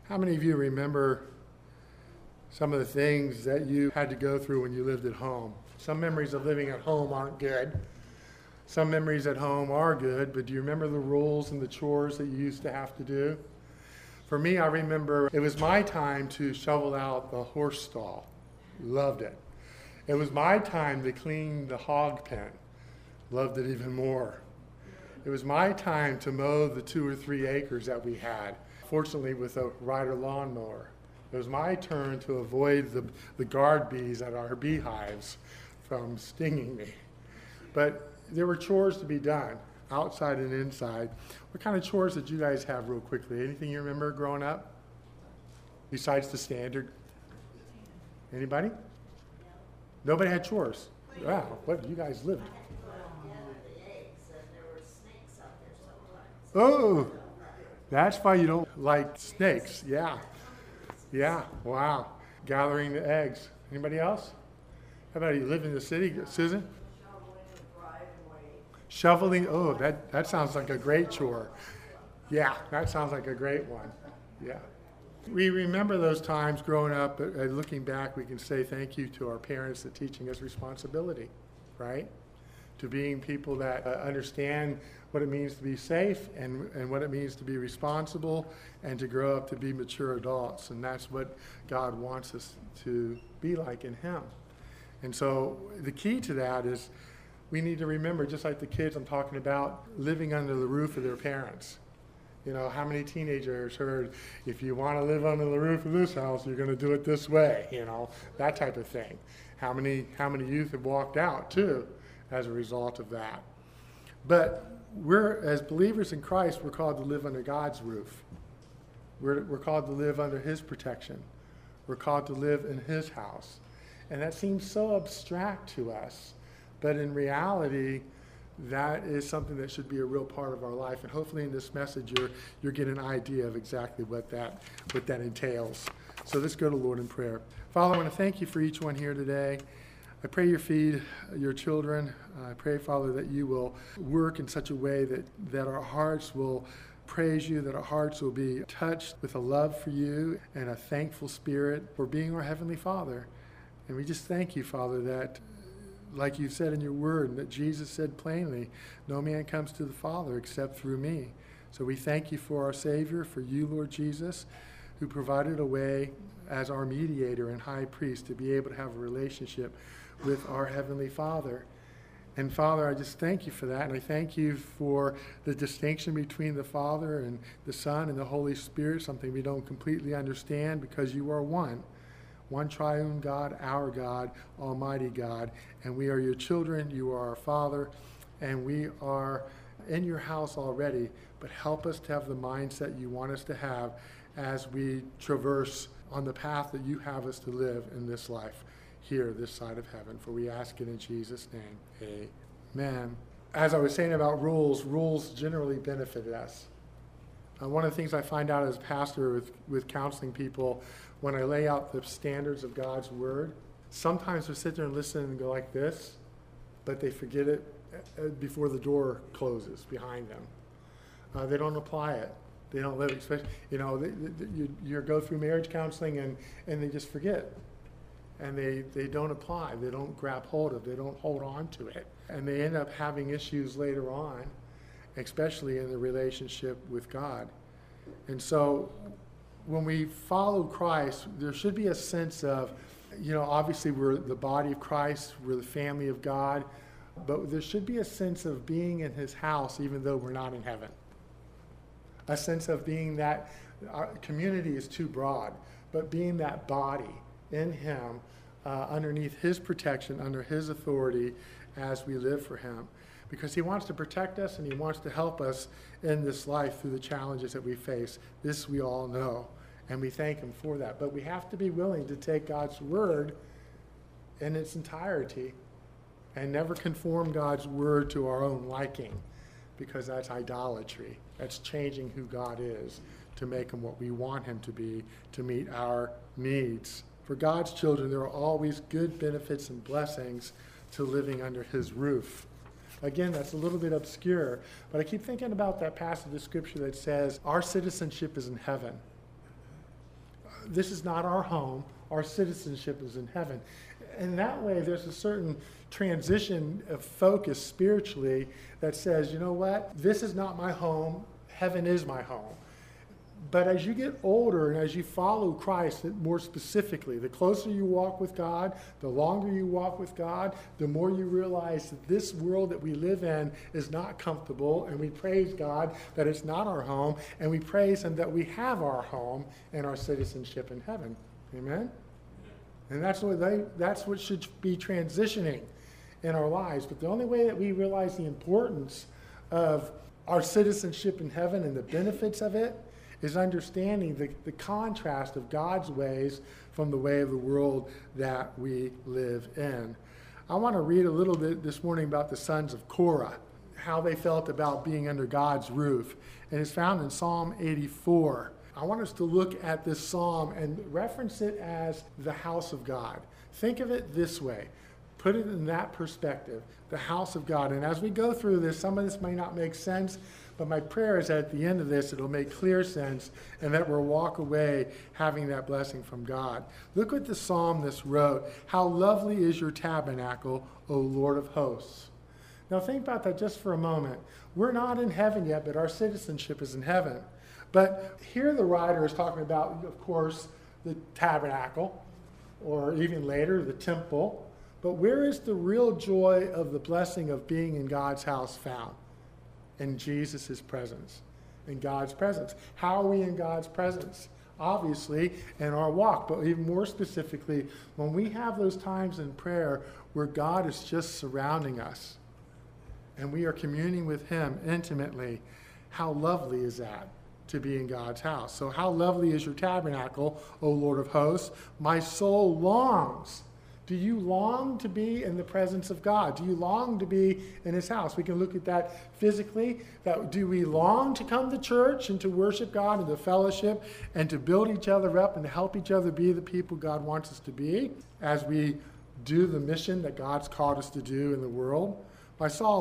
How many of you remember some of the things that you had to go through when you lived at home? Some memories of living at home aren't good. Some memories at home are good, but do you remember the rules and the chores that you used to have to do? For me, I remember it was my time to shovel out the horse stall. Loved it. It was my time to clean the hog pen. Loved it even more. It was my time to mow the 2 or 3 acres that we had, fortunately with a rider lawnmower. It was my turn to avoid the guard bees at our beehives from stinging me. But there were chores to be done, outside and inside. What kind of chores did you guys have real quickly? Anything you remember growing up? Besides the standard? Anybody? Nobody had chores? Wow, what you guys lived. Oh, that's why you don't like snakes. Yeah. Yeah, wow. Gathering the eggs. Anybody else? How about you live in the city, Susan? Shoveling, oh, that sounds like a great chore. Yeah, that sounds like a great one. Yeah. We remember those times growing up, but looking back, we can say thank you to our parents for teaching us responsibility, right? To being people that understand what it means to be safe and what it means to be responsible and to grow up to be mature adults. And that's what God wants us to be like in Him. And so the key to that is we need to remember, just like the kids I'm talking about, living under the roof of their parents. You know, how many teenagers heard, if you want to live under the roof of this house, you're going to do it this way, you know, that type of thing. How many youth have walked out, too, as a result of that. But we're, as believers in Christ, we're called to live under God's roof. We're called to live under His protection. We're called to live in His house. And that seems so abstract to us. But in reality, that is something that should be a real part of our life. And hopefully in this message, you're getting an idea of exactly what that entails. So let's go to Lord in prayer. Father, I want to thank you for each one here today. I pray you feed your children. I pray, Father, that you will work in such a way that our hearts will praise you, that our hearts will be touched with a love for you and a thankful spirit for being our Heavenly Father. And we just thank you, Father, that like you said in your word, that Jesus said plainly, no man comes to the Father except through me. So we thank you for our Savior, for you, Lord Jesus, who provided a way as our mediator and high priest to be able to have a relationship with our Heavenly Father. And Father, I just thank you for that. And I thank you for the distinction between the Father and the Son and the Holy Spirit, something we don't completely understand because you are one triune God, our God, Almighty God. And we are your children, you are our Father, and we are in your house already. But help us to have the mindset you want us to have as we traverse on the path that you have us to live in this life here, this side of heaven. For we ask it in Jesus' name. Amen. As I was saying about rules generally benefited us. One of the things I find out as a pastor with counseling people, when I lay out the standards of God's Word, sometimes they sit there and listen and go like this, but they forget it before the door closes behind them. They don't apply it. They don't live, especially, you go through marriage counseling and they just forget. And they don't apply. They don't grab hold of it. They don't hold on to it. And they end up having issues later on, especially in the relationship with God. And so when we follow Christ, there should be a sense of, obviously we're the body of Christ, we're the family of God, but there should be a sense of being in His house even though we're not in heaven. A sense of being that, our community is too broad, but being that body in Him, underneath His protection, under His authority as we live for Him. Because He wants to protect us and He wants to help us in this life through the challenges that we face. This we all know, and we thank Him for that. But we have to be willing to take God's Word in its entirety and never conform God's Word to our own liking, because that's idolatry. That's changing who God is to make Him what we want Him to be, to meet our needs. For God's children, there are always good benefits and blessings to living under His roof. Again, that's a little bit obscure, but I keep thinking about that passage of Scripture that says our citizenship is in heaven. this is not our home. Our citizenship is in heaven. And that way, there's a certain transition of focus spiritually that says, you know what? This is not my home. Heaven is my home. But as you get older and as you follow Christ more specifically, the closer you walk with God, the longer you walk with God, the more you realize that this world that we live in is not comfortable, and we praise God that it's not our home, and we praise Him that we have our home and our citizenship in heaven. Amen? And that's what should be transitioning in our lives. But the only way that we realize the importance of our citizenship in heaven and the benefits of it is understanding the contrast of God's ways from the way of the world that we live in. I want to read a little bit this morning about the sons of Korah, how they felt about being under God's roof. And it's found in Psalm 84. I want us to look at this psalm and reference it as the house of God. Think of it this way. Put it in that perspective, the house of God. And as we go through this, some of this may not make sense, but my prayer is that at the end of this, it'll make clear sense and that we'll walk away having that blessing from God. Look what the psalmist wrote. How lovely is your tabernacle, O Lord of hosts. Now think about that just for a moment. We're not in heaven yet, but our citizenship is in heaven. But here the writer is talking about, of course, the tabernacle, or even later, the temple. But where is the real joy of the blessing of being in God's house found? In Jesus' presence, in God's presence. How are we in God's presence? Obviously, in our walk, but even more specifically, when we have those times in prayer where God is just surrounding us and we are communing with Him intimately, how lovely is that to be in God's house? So how lovely is your tabernacle, O Lord of hosts? My soul longs. Do you long to be in the presence of God? Do you long to be in His house? We can look at that physically. Do we long to come to church and to worship God and to fellowship and to build each other up and to help each other be the people God wants us to be as we do the mission that God's called us to do in the world? My soul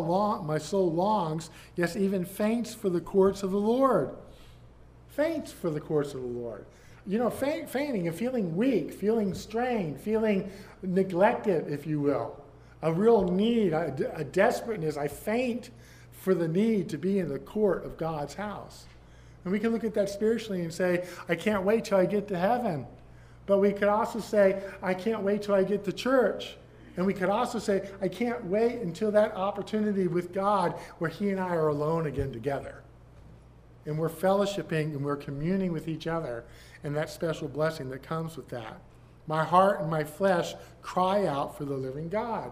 longs, yes, even faints for the courts of the Lord. Faints for the courts of the Lord. You know, fainting and feeling weak, feeling strained, feeling neglected, if you will. A real need, a desperateness. I faint for the need to be in the court of God's house. And we can look at that spiritually and say, I can't wait till I get to heaven. But we could also say, I can't wait till I get to church. And we could also say, I can't wait until that opportunity with God where He and I are alone again together. And we're fellowshipping and we're communing with each other and that special blessing that comes with that. My heart and my flesh cry out for the living God.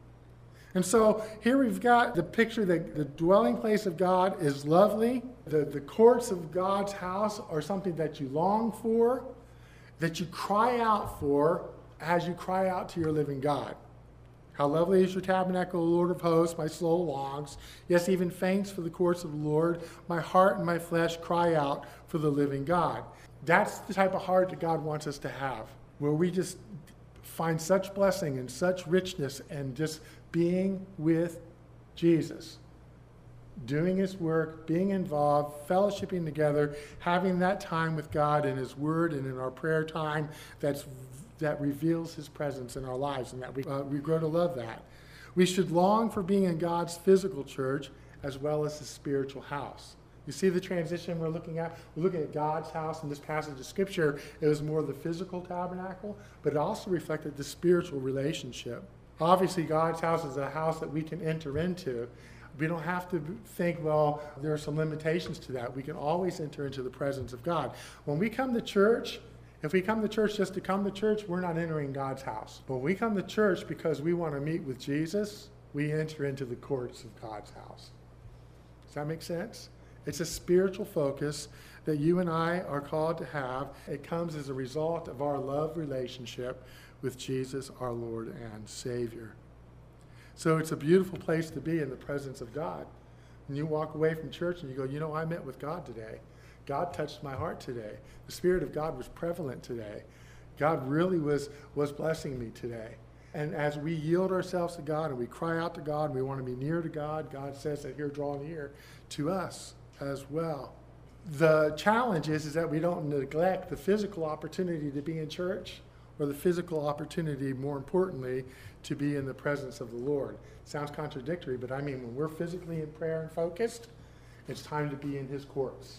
And so here we've got the picture that the dwelling place of God is lovely. The courts of God's house are something that you long for, that you cry out for as you cry out to your living God. How lovely is your tabernacle, O Lord of hosts, my soul longs, yes, even faints for the courts of the Lord. My heart and my flesh cry out for the living God. That's the type of heart that God wants us to have, where we just find such blessing and such richness and just being with Jesus, doing His work, being involved, fellowshipping together, having that time with God in His Word and in our prayer time that reveals His presence in our lives, and that we grow to love that. We should long for being in God's physical church as well as His spiritual house. You see the transition we're looking at? We're looking at God's house in this passage of Scripture. It was more the physical tabernacle, but it also reflected the spiritual relationship. Obviously, God's house is a house that we can enter into. We don't have to think, well, there are some limitations to that. We can always enter into the presence of God. When we come to church, if we come to church just to come to church, we're not entering God's house. But when we come to church because we want to meet with Jesus, we enter into the courts of God's house. Does that make sense? It's a spiritual focus that you and I are called to have. It comes as a result of our love relationship with Jesus, our Lord and Savior. So it's a beautiful place to be in the presence of God. When you walk away from church and you go, you know, I met with God today. God touched my heart today. The Spirit of God was prevalent today. God really was blessing me today. And as we yield ourselves to God and we cry out to God and we want to be near to God, God says that here, draw near to us as well. The challenge is that we don't neglect the physical opportunity to be in church, or the physical opportunity, more importantly, to be in the presence of the Lord. Sounds contradictory, but I mean, when we're physically in prayer and focused, it's time to be in his courts.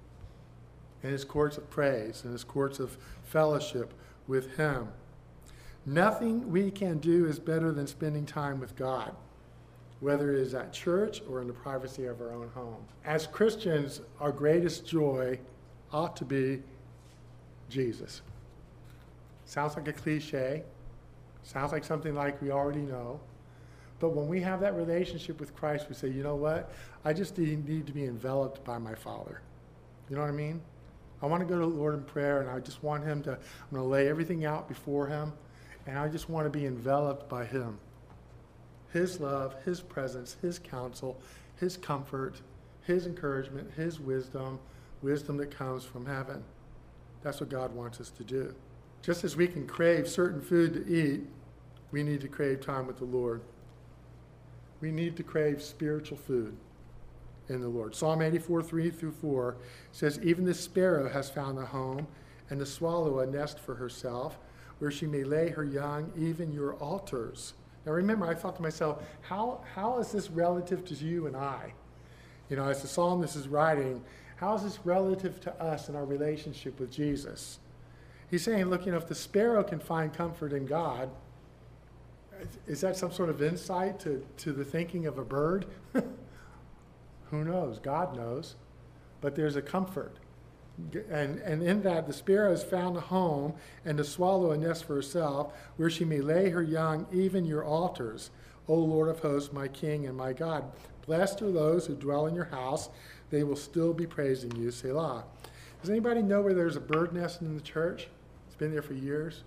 In his courts of praise, in his courts of fellowship with him. Nothing we can do is better than spending time with God, whether it is at church or in the privacy of our own home. As Christians, our greatest joy ought to be Jesus. Sounds like a cliche. Sounds like something like we already know. But when we have that relationship with Christ, we say, you know what? I just need to be enveloped by my Father. You know what I mean? I want to go to the Lord in prayer, and I just want him to, I'm going to lay everything out before him, and I just want to be enveloped by him. His love, his presence, his counsel, his comfort, his encouragement, his wisdom that comes from heaven. That's what God wants us to do. Just as we can crave certain food to eat, we need to crave time with the Lord. We need to crave spiritual food in the Lord. Psalm 84, 3-4 says, even the sparrow has found a home, and the swallow a nest for herself, where she may lay her young, even your altars. Now remember, I thought to myself, how is this relative to you and I? You know, as the psalmist is writing, how is this relative to us in our relationship with Jesus? He's saying, look, you know, if the sparrow can find comfort in God, is that some sort of insight to the thinking of a bird? Who knows? God knows. But there's a comfort. And in that, the sparrow has found a home, and the swallow a nest for herself, where she may lay her young, even your altars. O Lord of hosts, my King and my God. Blessed are those who dwell in your house. They will still be praising you. Selah. Does anybody know where there's a bird nest in the church? It's been there for years.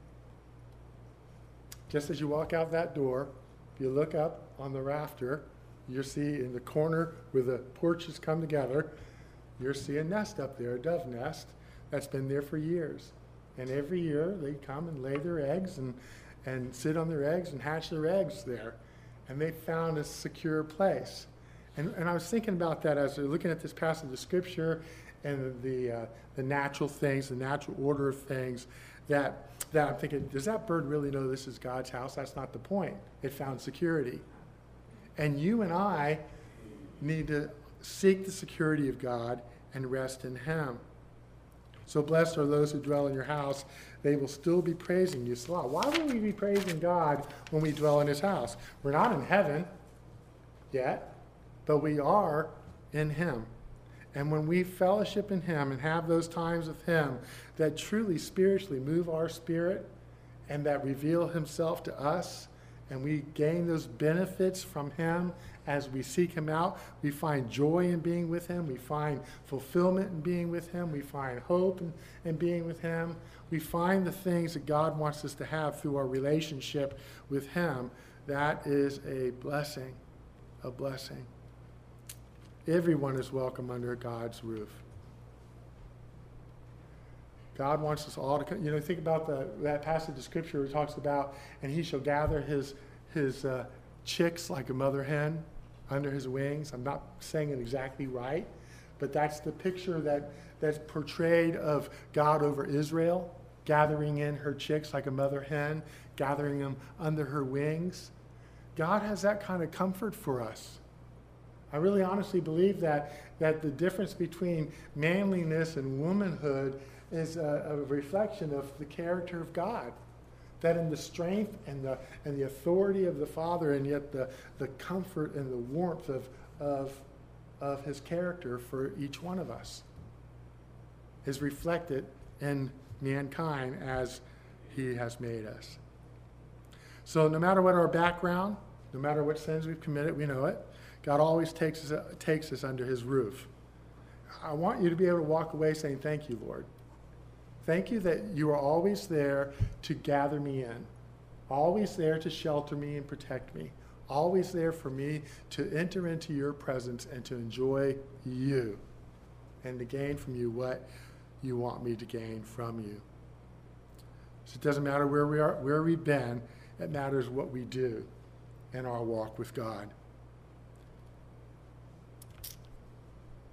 Just as you walk out that door, if you look up on the rafter, you'll see in the corner where the porches come together, you'll see a nest up there, a dove nest, that's been there for years. And every year they come and lay their eggs and sit on their eggs and hatch their eggs there. And they found a secure place. And I was thinking about that as we're looking at this passage of Scripture and the natural things, the natural order of things, that I'm thinking, does that bird really know this is God's house? That's not the point. It found security. And you and I need to seek the security of God and rest in him. So blessed are those who dwell in your house. They will still be praising you. Selah. Why would we be praising God when we dwell in his house? We're not in heaven yet, but we are in him. And when we fellowship in him and have those times with him that truly spiritually move our spirit and that reveal himself to us, and we gain those benefits from him as we seek him out, we find joy in being with him, we find fulfillment in being with him, we find hope in being with him, we find the things that God wants us to have through our relationship with him. That is a blessing, a blessing. Everyone is welcome under God's roof. God wants us all to come. You know, think about that passage of Scripture where it talks about, and he shall gather his chicks like a mother hen under his wings. I'm not saying it exactly right, but that's the picture that's portrayed of God over Israel, gathering in her chicks like a mother hen, gathering them under her wings. God has that kind of comfort for us. I really honestly believe that the difference between manliness and womanhood is a reflection of the character of God. That in the strength and the authority of the Father, and yet the comfort and the warmth of his character for each one of us is reflected in mankind as he has made us. So no matter what our background, no matter what sins we've committed, we know it, God always takes us under his roof. I want you to be able to walk away saying, thank you, Lord. Thank you that you are always there to gather me in, always there to shelter me and protect me, always there for me to enter into your presence and to enjoy you and to gain from you what you want me to gain from you. So it doesn't matter where we are, where we've been, it matters what we do in our walk with God.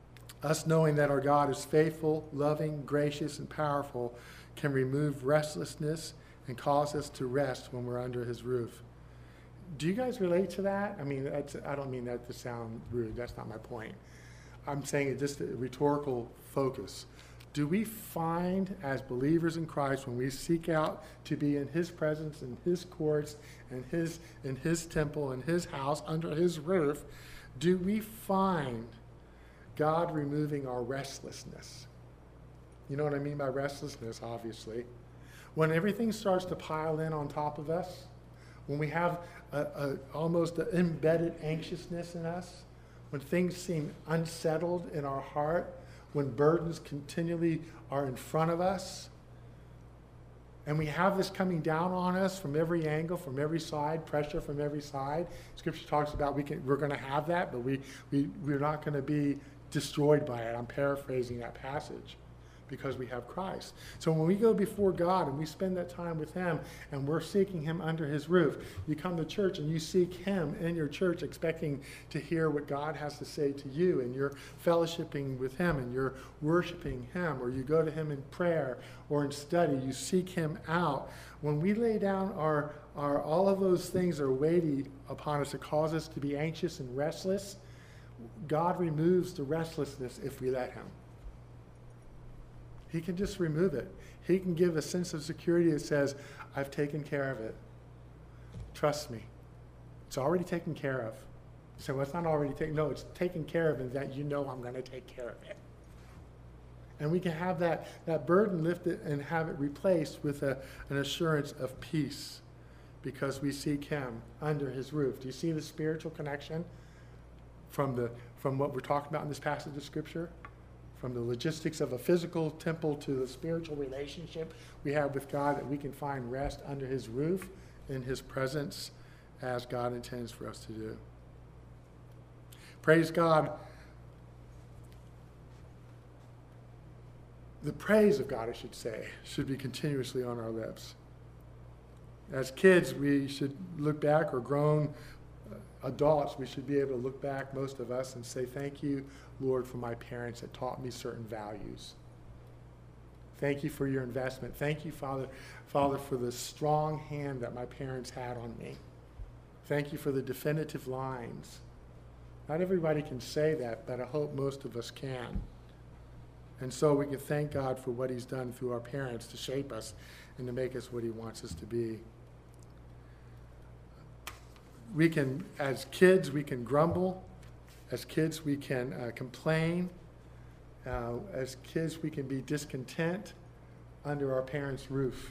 Us knowing that our God is faithful, loving, gracious, and powerful can remove restlessness and cause us to rest when we're under his roof. Do you guys relate to that? I mean, I don't mean that to sound rude. That's not my point. I'm saying it just a rhetorical focus. Do we find as believers in Christ, when we seek out to be in his presence, in his courts, in his temple, in his house, under his roof, do we find God removing our restlessness? You know what I mean by restlessness, obviously. When everything starts to pile in on top of us, when we have almost an embedded anxiousness in us, when things seem unsettled in our heart, when burdens continually are in front of us, and we have this coming down on us from every angle, from every side, pressure from every side. Scripture talks about we're going to have that, but we're not going to be destroyed by it. I'm paraphrasing that passage, because we have Christ. So when we go before God and we spend that time with him and we're seeking him under his roof, you come to church and you seek him in your church expecting to hear what God has to say to you, and you're fellowshipping with him and you're worshiping him, or you go to him in prayer or in study, you seek him out. When we lay down our all of those things are weighty upon us that cause us to be anxious and restless, God removes the restlessness if we let him. He can just remove it. He can give a sense of security that says, I've taken care of it. Trust me. It's already taken care of. You say, well, it's not already taken. No, it's taken care of, and that you know I'm going to take care of it. And we can have that burden lifted and have it replaced with an assurance of peace, because we seek him under his roof. Do you see the spiritual connection from what we're talking about in this passage of Scripture? From the logistics of a physical temple to the spiritual relationship we have with God, that we can find rest under his roof, in his presence, as God intends for us to do. Praise God. The praise of God, I should say, should be continuously on our lips. As kids, we should look back, or grown adults, we should be able to look back, most of us, and say, thank you, Lord, for my parents that taught me certain values. Thank you for your investment. Thank you, Father, for the strong hand that my parents had on me. Thank you for the definitive lines. Not everybody can say that, but I hope most of us can. And so we can thank God for what he's done through our parents to shape us and to make us what he wants us to be. We can, as kids, we can grumble. As kids, we can complain. As kids, we can be discontent under our parents' roof.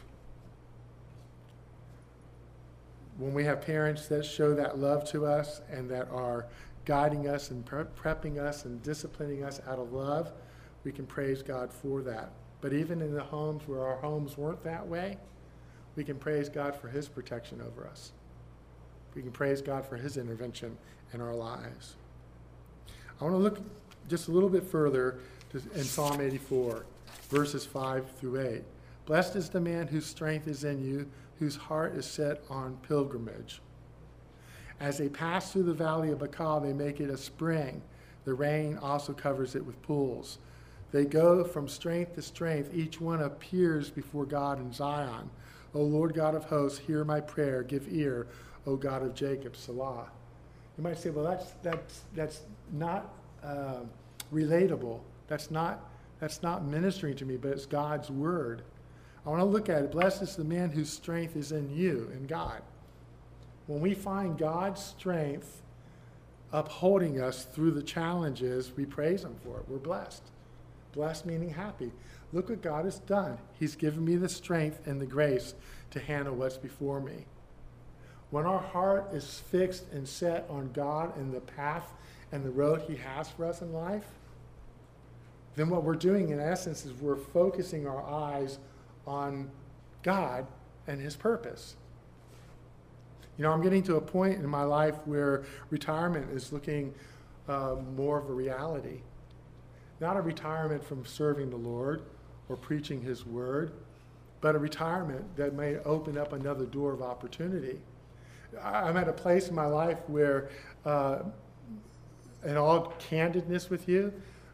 When we have parents that show that love to us and that are guiding us and prepping us and disciplining us out of love, we can praise God for that. But even in the homes where our homes weren't that way, we can praise God for his protection over us. We can praise God for his intervention in our lives. I want to look just a little bit further in Psalm 84, verses 5 through 8. Blessed is the man whose strength is in you, whose heart is set on pilgrimage. As they pass through the valley of Baca, they make it a spring. The rain also covers it with pools. They go from strength to strength. Each one appears before God in Zion. O Lord God of hosts, hear my prayer. Give ear, O God of Jacob, Selah. You might say, well, that's not relatable. That's not ministering to me, but it's God's word. I want to look at it. Blessed is the man whose strength is in you, in God. When we find God's strength upholding us through the challenges, we praise him for it. We're blessed. Blessed meaning happy. Look what God has done. He's given me the strength and the grace to handle what's before me. When our heart is fixed and set on God and the path and the road he has for us in life, then what we're doing in essence is we're focusing our eyes on God and his purpose. You know, I'm getting to a point in my life where retirement is looking more of a reality. Not a retirement from serving the Lord or preaching his word, but a retirement that may open up another door of opportunity. I'm at a place in my life where, in all candidness with you,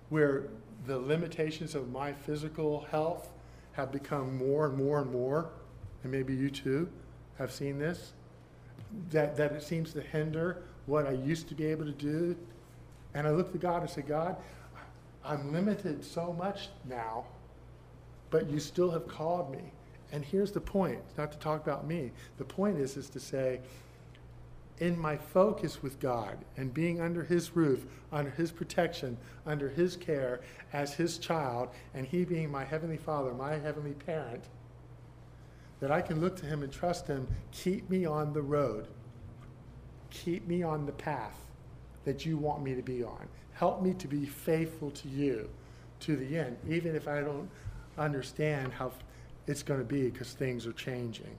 where the limitations of my physical health have become more and more and more, and maybe you too have seen this, that it seems to hinder what I used to be able to do. And I look to God and say, God, I'm limited so much now, but you still have called me. And here's the point, not to talk about me. The point is to say, in my focus with God and being under his roof, under his protection, under his care as his child, and he being my heavenly Father, my heavenly parent, that I can look to him and trust him, keep me on the road. Keep me on the path that you want me to be on. Help me to be faithful to you to the end, even if I don't understand how it's going to be because things are changing.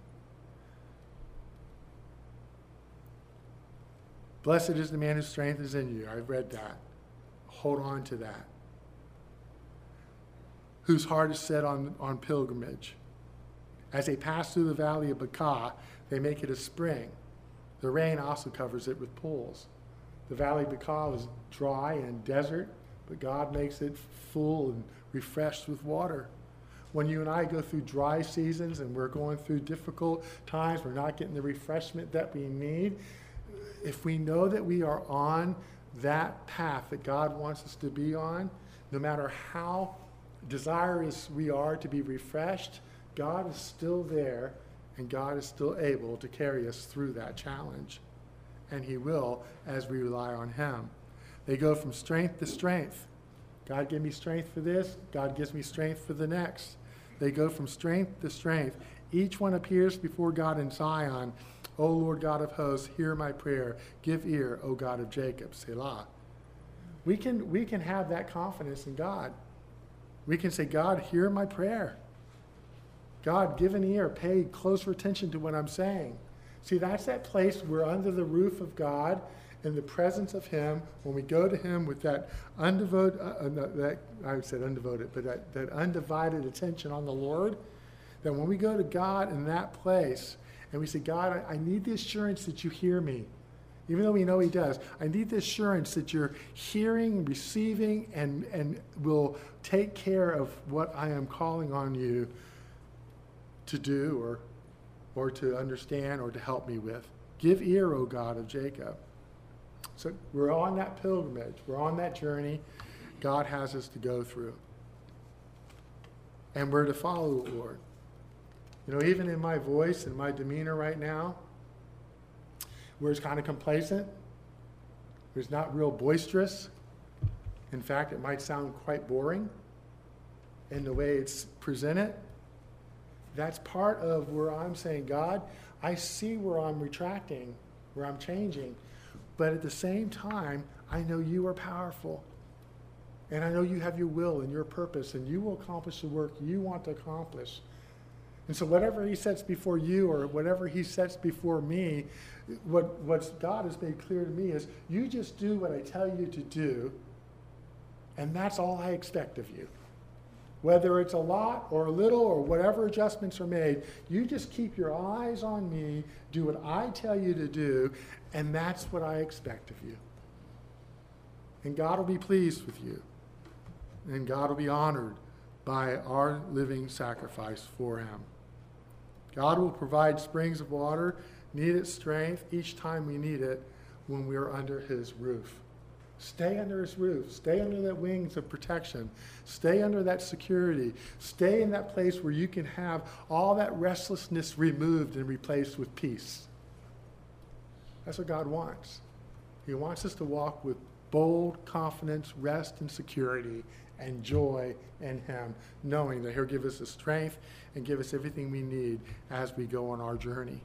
Blessed is the man whose strength is in you. I've read that. Hold on to that. Whose heart is set on pilgrimage. As they pass through the valley of Baca, they make it a spring. The rain also covers it with pools. The valley of Baca is dry and desert, but God makes it full and refreshed with water. When you and I go through dry seasons and we're going through difficult times, we're not getting the refreshment that we need, if we know that we are on that path that God wants us to be on, no matter how desirous we are to be refreshed, God is still there and God is still able to carry us through that challenge. And he will as we rely on him. They go from strength to strength. God give me strength for this, God gives me strength for the next. They go from strength to strength. Each one appears before God in Zion. O Lord God of hosts, hear my prayer. Give ear, O God of Jacob. Selah. We can have that confidence in God. We can say, God, hear my prayer. God, give an ear. Pay closer attention to what I'm saying. See, that's that place we're under the roof of God, in the presence of him, when we go to him with that undivided attention on the Lord, that when we go to God in that place, and we say, God, I need the assurance that you hear me. Even though we know he does. I need the assurance that you're hearing, receiving, and will take care of what I am calling on you to do or to understand or to help me with. Give ear, O God of Jacob. So we're on that pilgrimage. We're on that journey God has us to go through. And we're to follow the Lord. You know, even in my voice and my demeanor right now, where it's kind of complacent, where it's not real boisterous. In fact, it might sound quite boring in the way it's presented. That's part of where I'm saying, God, I see where I'm retracting, where I'm changing, but at the same time, I know you are powerful. And I know you have your will and your purpose, and you will accomplish the work you want to accomplish. And so whatever he sets before you or whatever he sets before me, what God has made clear to me is you just do what I tell you to do, and that's all I expect of you. Whether it's a lot or a little or whatever adjustments are made, you just keep your eyes on me, do what I tell you to do, and that's what I expect of you. And God will be pleased with you. And God will be honored by our living sacrifice for him. God will provide springs of water, needed strength each time we need it when we are under his roof. Stay under his roof. Stay under that wings of protection. Stay under that security. Stay in that place where you can have all that restlessness removed and replaced with peace. That's what God wants. He wants us to walk with bold confidence, rest, and security, and joy in him, knowing that he'll give us the strength and give us everything we need as we go on our journey.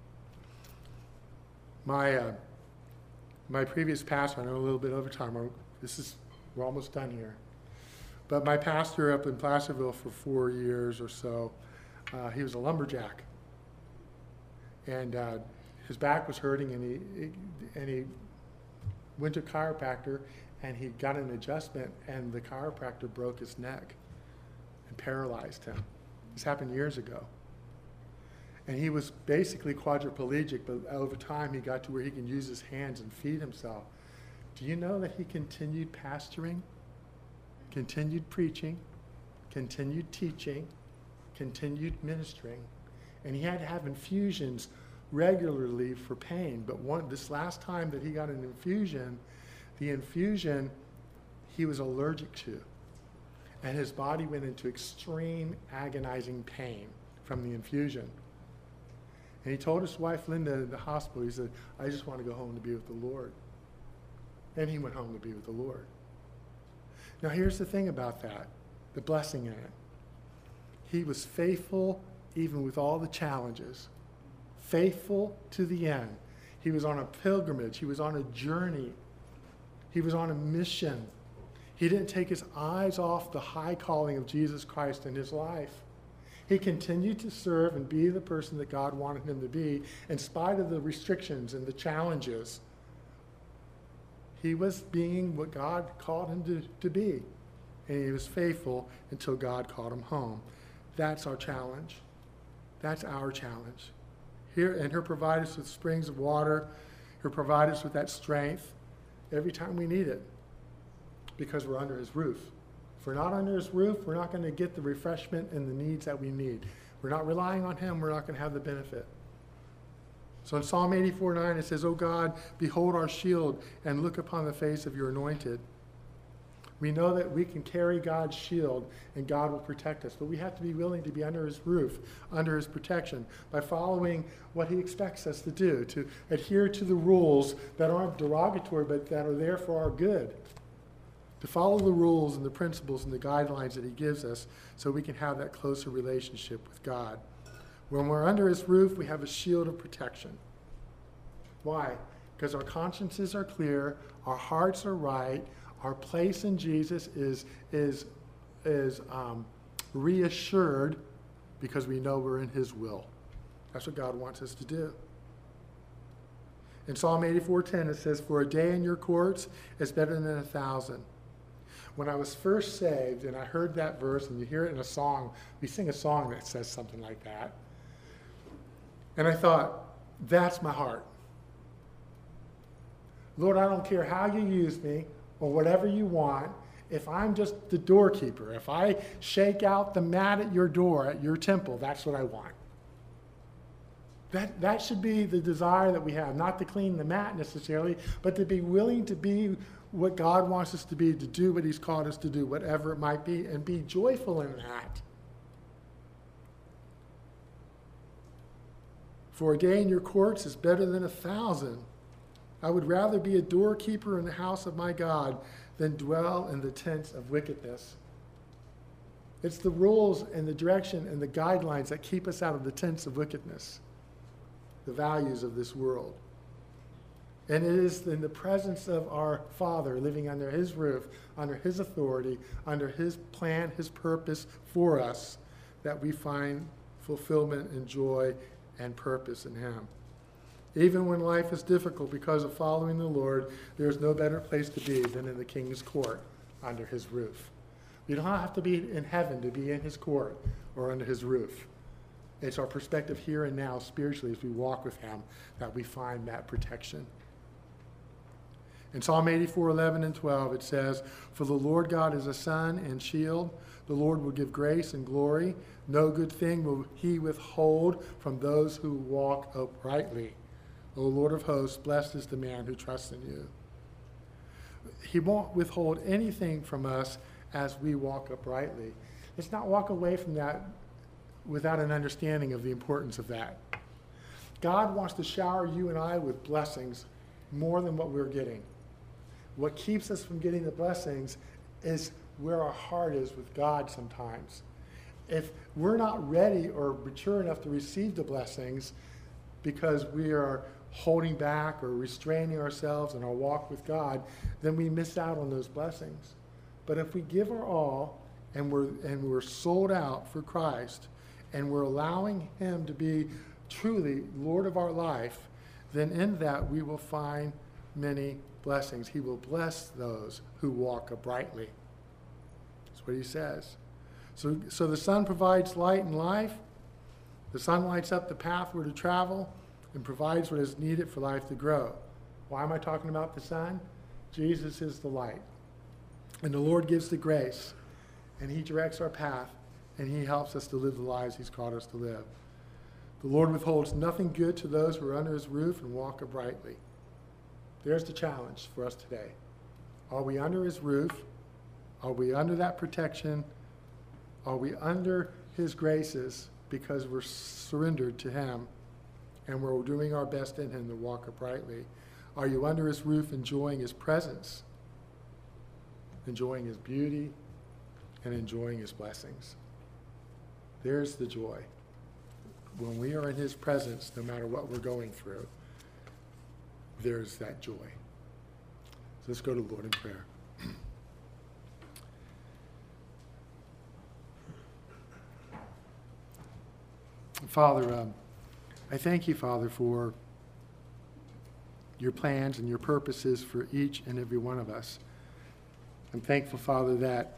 My previous pastor, I know a little bit over time, we're almost done here, but my pastor up in Placerville for 4 years or so, he was a lumberjack, and his back was hurting, and he went to a chiropractor, and he got an adjustment, and the chiropractor broke his neck and paralyzed him. This happened years ago. And he was basically quadriplegic, but over time he got to where he can use his hands and feed himself. Do you know that he continued pastoring continued preaching, continued teaching, continued ministering. And he had to have infusions regularly for pain. But this last time that he got an infusion, the infusion he was allergic to. And his body went into extreme agonizing pain from the infusion. And he told his wife Linda in the hospital, he said, I just want to go home to be with the Lord. And he went home to be with the Lord. Now here's the thing about that, the blessing in it. He was faithful even with all the challenges. Faithful to the end. He was on a pilgrimage. He was on a journey. He was on a mission. He didn't take his eyes off the high calling of Jesus Christ in his life. He continued to serve and be the person that God wanted him to be in spite of the restrictions and the challenges. He was being what God called him to be. And he was faithful until God called him home. That's our challenge. That's our challenge. Here, and he'll provide us with springs of water. He'll provide us with that strength every time we need it because we're under his roof. If we're not under his roof, we're not going to get the refreshment and the needs that we need. We're not relying on him, we're not going to have the benefit. So in Psalm 84:9 it says, O God, behold our shield and look upon the face of your anointed. We know that we can carry God's shield and God will protect us, but we have to be willing to be under his roof, under his protection, by following what he expects us to do, to adhere to the rules that aren't derogatory, but that are there for our good. To follow the rules and the principles and the guidelines that he gives us so we can have that closer relationship with God. When we're under his roof, we have a shield of protection. Why? Because our consciences are clear, our hearts are right, our place in Jesus is reassured because we know we're in his will. That's what God wants us to do. In Psalm 84:10 it says, for a day in your courts is better than 1,000. When I was first saved and I heard that verse, and you hear it in a song, we sing a song that says something like that. And I thought, that's my heart. Lord, I don't care how you use me or whatever you want. If I'm just the doorkeeper, if I shake out the mat at your door, at your temple, that's what I want. That should be the desire that we have, not to clean the mat necessarily, but to be willing to be what God wants us to be, to do what he's called us to do, whatever it might be, and be joyful in that. For a day in your courts is better than 1,000. I would rather be a doorkeeper in the house of my God than dwell in the tents of wickedness. It's the rules and the direction and the guidelines that keep us out of the tents of wickedness, the values of this world. And it is in the presence of our Father, living under his roof, under his authority, under his plan, his purpose for us, that we find fulfillment and joy and purpose in him. Even when life is difficult because of following the Lord, there is no better place to be than in the King's court, under his roof. You don't have to be in heaven to be in his court or under his roof. It's our perspective here and now spiritually as we walk with him that we find that protection. In Psalm 84:11 and 12 it says, for the Lord God is a sun and shield. The Lord will give grace and glory. No good thing will he withhold from those who walk uprightly. O Lord of hosts, blessed is the man who trusts in you. He won't withhold anything from us as we walk uprightly. Let's not walk away from that without an understanding of the importance of that. God wants to shower you and I with blessings more than what we're getting. What keeps us from getting the blessings is where our heart is with God sometimes. If we're not ready or mature enough to receive the blessings because we are holding back or restraining ourselves in our walk with God, then we miss out on those blessings. But if we give our all and we're sold out for Christ and we're allowing him to be truly Lord of our life, then in that we will find many blessings. He will bless those who walk uprightly. That's what he says. So the sun provides light and life. The sun lights up the path we're to travel and provides what is needed for life to grow. Why am I talking about the sun? Jesus is the light. And the Lord gives the grace, and he directs our path, and he helps us to live the lives he's called us to live. The Lord withholds nothing good to those who are under his roof and walk uprightly. There's the challenge for us today. Are we under his roof? Are we under that protection? Are we under his graces because we're surrendered to him and we're doing our best in him to walk uprightly? Are you under his roof enjoying his presence, enjoying his beauty, and enjoying his blessings? There's the joy. When we are in his presence, no matter what we're going through, there's that joy. So let's go to the Lord in prayer. Father, I thank you, Father, for your plans and your purposes for each and every one of us. I'm thankful, Father, that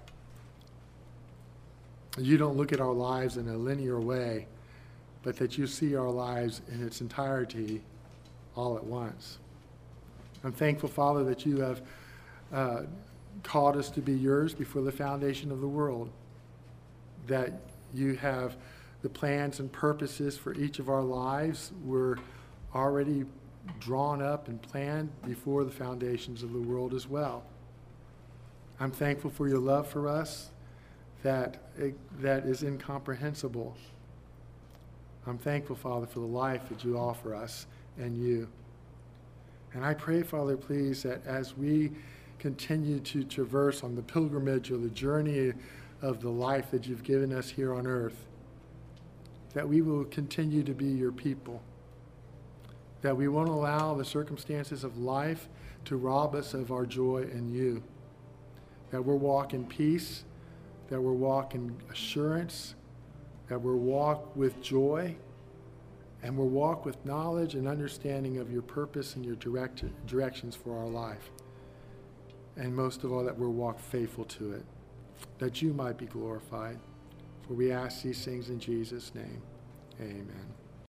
you don't look at our lives in a linear way, but that you see our lives in its entirety all at once. I'm thankful, Father, that you have called us to be yours before the foundation of the world, that you have the plans and purposes for each of our lives were already drawn up and planned before the foundations of the world as well. I'm thankful for your love for us that is incomprehensible. I'm thankful, Father, for the life that you offer us and you. And I pray, Father, please, that as we continue to traverse on the pilgrimage or the journey of the life that you've given us here on earth, that we will continue to be your people, that we won't allow the circumstances of life to rob us of our joy in you, that we'll walk in peace, that we'll walk in assurance, that we'll walk with joy, and we'll walk with knowledge and understanding of your purpose and your directions for our life. And most of all, that we'll walk faithful to it, that you might be glorified. For we ask these things in Jesus' name. Amen.